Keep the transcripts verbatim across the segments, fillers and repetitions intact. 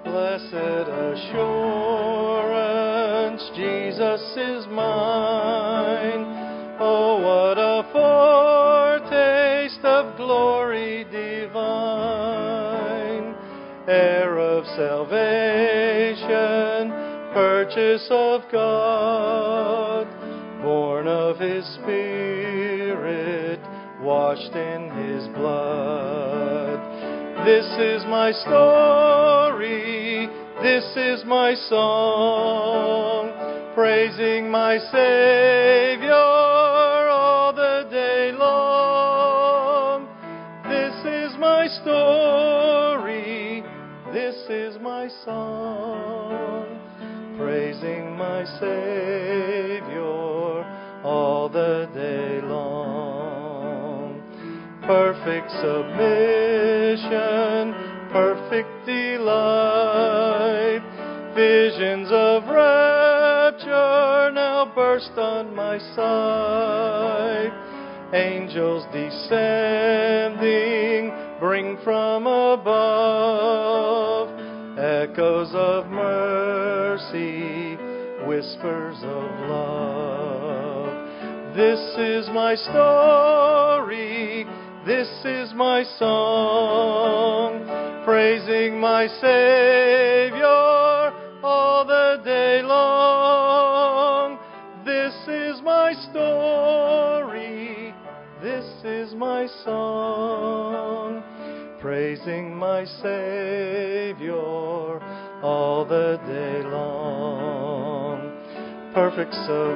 Blessed assurance, Jesus is mine. Oh, what a foretaste of glory divine, heir of salvation, purchase of God, born of His Spirit, washed in His blood. This is my story, this is my song, praising my Savior all the day long. This is my story, this is my song, praising my Savior all the day long. Perfect submission, perfect delight, visions of rapture now burst on my sight. Angels descending bring from above echoes of mercy, whispers of love. This is my story, this is my song, praising my Savior all the day long. This is my story, this is my song, praising my Savior all the day long. Perfect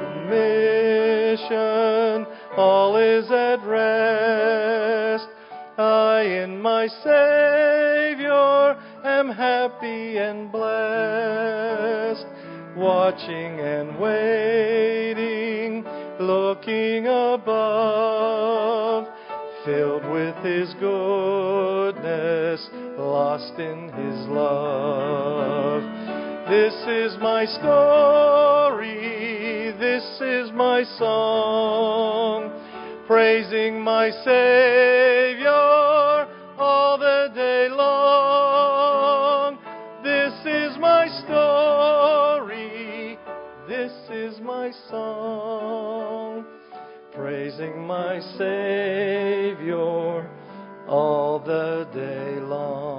submission, all is at rest. I in my Savior am happy and blessed, watching and waiting, looking above, filled with His goodness, lost in His love. This is my story, this is my song, praising my Savior all the day long. This is my story, this is my song, praising my Savior all the day long.